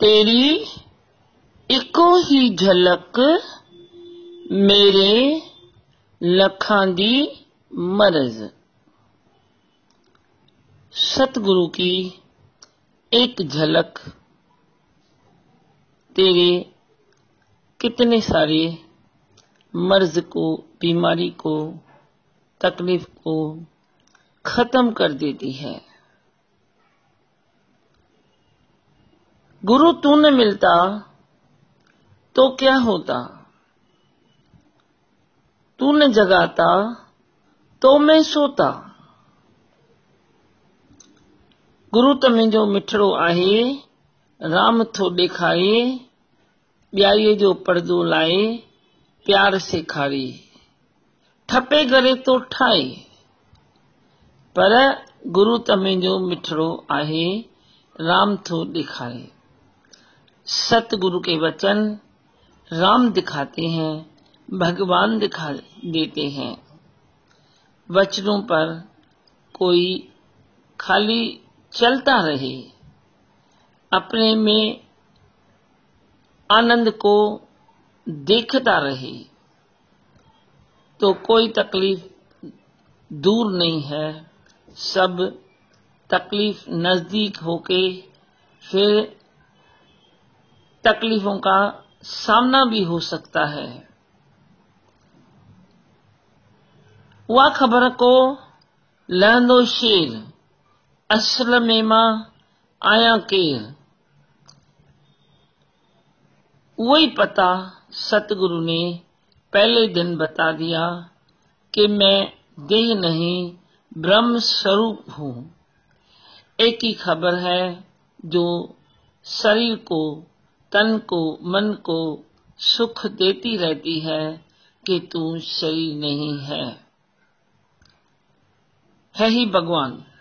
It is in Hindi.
तेरी इको ही झलक मेरे लखां दी मरज। सतगुरु की एक झलक तेरे कितने सारे मर्ज को, बीमारी को, तकलीफ को खत्म कर देती है। गुरु तू न मिलता तो क्या होता, तू न जगाता तो मैं सोता। गुरु तमुंहिंजो मिठड़ो आहे, राम थो ॾेखारे, ॿियाईअ जो पर्दो लाए, प्यार सेखारे। ठपे करे तो ठाए, पर गुरु तमुंहिंजो मिठड़ो आहे, राम थो ॾेखारे। सतगुरु के वचन राम दिखाते हैं, भगवान दिखा देते हैं। वचनों पर कोई खाली चलता रहे, अपने में आनंद को देखता रहे, तो कोई तकलीफ दूर नहीं है। सब तकलीफ नजदीक होके फिर तकलीफों का सामना भी हो सकता है। उहा ख़बर को लहंदो शेर, असल में मां आया केर। वही पता सतगुरु ने पहले दिन बता दिया कि मैं देह नहीं ब्रह्म स्वरूप हूं। एक ही खबर है जो शरीर को, तन को, मन को सुख देती रहती है कि तू शरीर नहीं है ही भगवान।